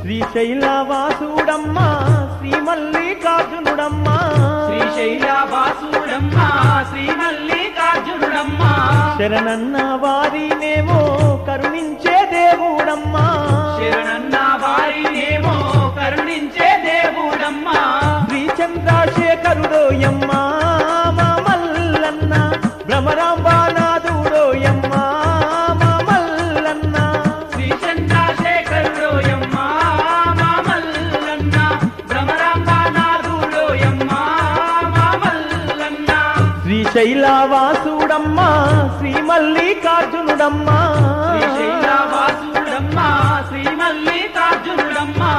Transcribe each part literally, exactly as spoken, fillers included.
శ్రీశైలవాసుడమ్మా శ్రీ మల్లికార్జునుడమ్మా శ్రీశైలవాసుడమ్మా శ్రీ మల్లికార్జునుడమ్మా శరణన్న వారినేమో కరుణించే దేవుడమ్మా శరణన్న వారినేమో కరుణించే దేవుడమ్మా శ్రీ చంద్రశేఖరుడోయమ్మా మా మల్లన్న భ్రమరాంబానాథుడోయమ్మా మా మల్లన్న శ్రీ చంద్రశేఖరుడోయమ్మా మా మల్లన్న భ్రమరాంబానాథుడోయమ్మా మా మల్లన్న శ్రీశైలవాసుడమ్మా శ్రీ మల్లికార్జునుడమ్మా శ్రీశైలవాసుడమ్మా శ్రీ మల్లికార్జునుడమ్మా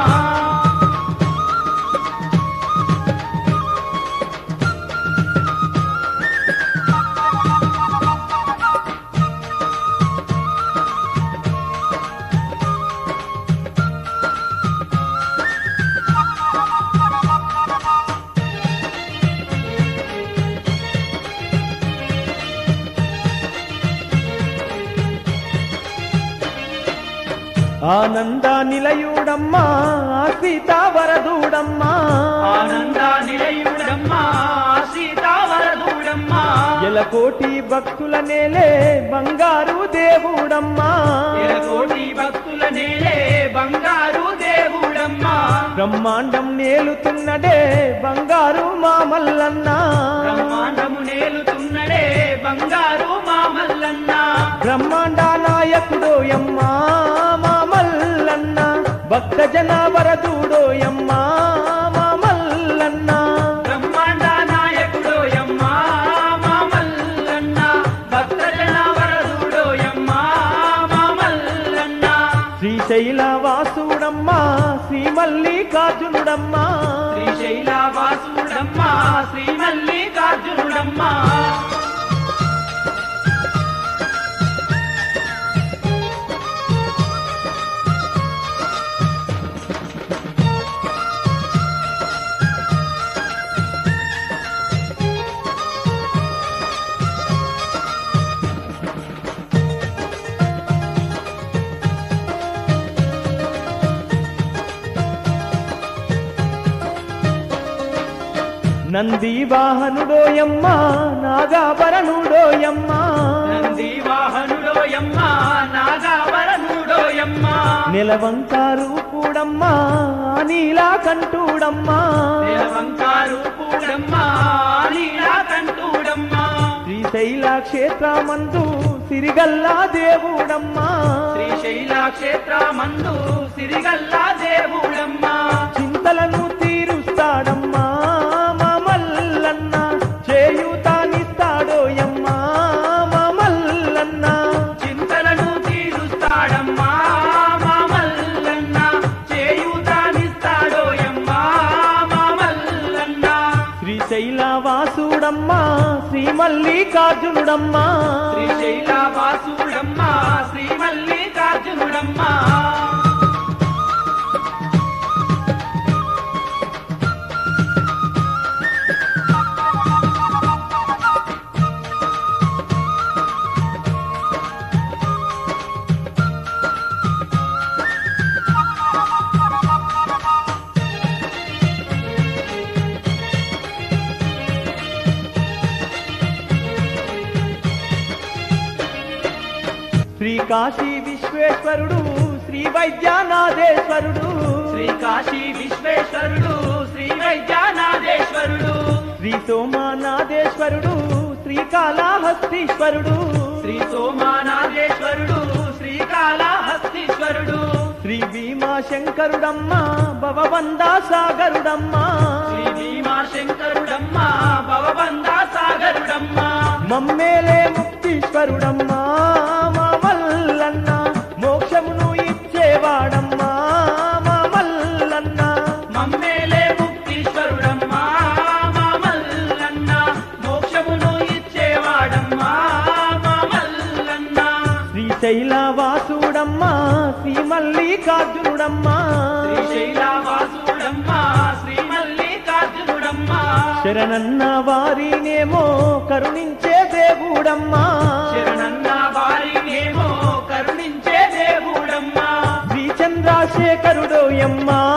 ఆనంద నిలయుడమ్మా సీతావరదుడమ్మా ఆనంద నిలయుడమ్మా సీతావరదుడమ్మా ఎలకోటి భక్తుల నేలే బంగారు దేవుడమ్మా ఎలకోటి భక్తుల నేలే బంగారు దేవుడమ్మా బ్రహ్మాండం నేలుతున్నడే బంగారు మామల్లన్న బ్రహ్మాండము నేలుతున్నడే బంగారు మామల్లన్న బ్రహ్మాండ నాయకుడోయమ్మా మామల్లన్న భక్త జన వరదుడోయమ్మా మామల్లన్న బ్రహ్మాండ నాయకుడోయమ్మా మామల్లన్న భక్త జన వరదుడోయమ్మా మామల్లన్న శ్రీశైలవాసుడమ్మా శ్రీ మల్లికార్జునుడమ్మా శ్రీశైలవాసుడమ్మా శ్రీ మల్లికార్జునుడమ్మా నంది వాహనుడోయమ్మా నాగాభరణుడోయమ్మా నంది వాహనుడోయమ్మా నాగాభరణుడోయమ్మా నిలవంకారు కూడమ్మా నీలాకంఠుడమ్మా నిలవంకారు కూడమ్మా నీలాకంఠుడమ్మా శ్రీశైల క్షేత్రమందు సిరిగల్లా దేవుడమ్మా శ్రీశైల క్షేత్రమందు సిరిగల్లా దేవుడమ్మా చింతలను తీరుస్తాడమ్మా మా మల్లన్న చేయుతానిస్తాడోయమ్మా మా మల్లన్న చింతలను తీరుస్తాడమ్మా మా మల్లన్న చేయుతానిస్తాడోయమ్మా మా మల్లన్న శ్రీశైలవాసుడమ్మా శ్రీ మల్లికార్జునుడమ్మా శ్రీశైలవాసుడమ్మా శ్రీ మల్లికార్జునుడమ్మా శ్రీ కాశీ విశ్వేశ్వరుడు శ్రీ వైద్యనాథేశ్వరుడు శ్రీ కాశీ విశ్వేశ్వరుడు శ్రీ వైద్యనాథేశ్వరుడు శ్రీ సోమనాథేశ్వరుడు శ్రీకాళహస్తీశ్వరుడు శ్రీ సోమనాథేశ్వరుడు శ్రీకాళహస్తీశ్వరుడు శ్రీ భీమాశంకరుడమ్మా భవబందా సాగరుడమ్మా శ్రీ భీమాశంకరుడమ్మా భవబందా సాగరుడమ్మా మమ్మేలే ముక్తీశ్వరుడమ్మా మా మల్లన్న మోక్షమును ఇచ్చేవాడమ్మా మా మల్లన్న మమ్మేలే ముక్తీశ్వరుడమ్మా మా మల్లన్న మోక్షమును ఇచ్చేవాడమ్మా మా మల్లన్న శ్రీశైలవాసుడమ్మా శ్రీ మల్లికార్జునుడమ్మా శ్రీశైలవాసుడమ్మా శ్రీ మల్లికార్జునుడమ్మా శరణన్న వారినేమో కరుణించే దేవుడమ్మా శరణన్న వారినేమో కరుణించే దేవుడమ్మా శ్రీ చంద్రశేఖరుడు ఓయమ్మా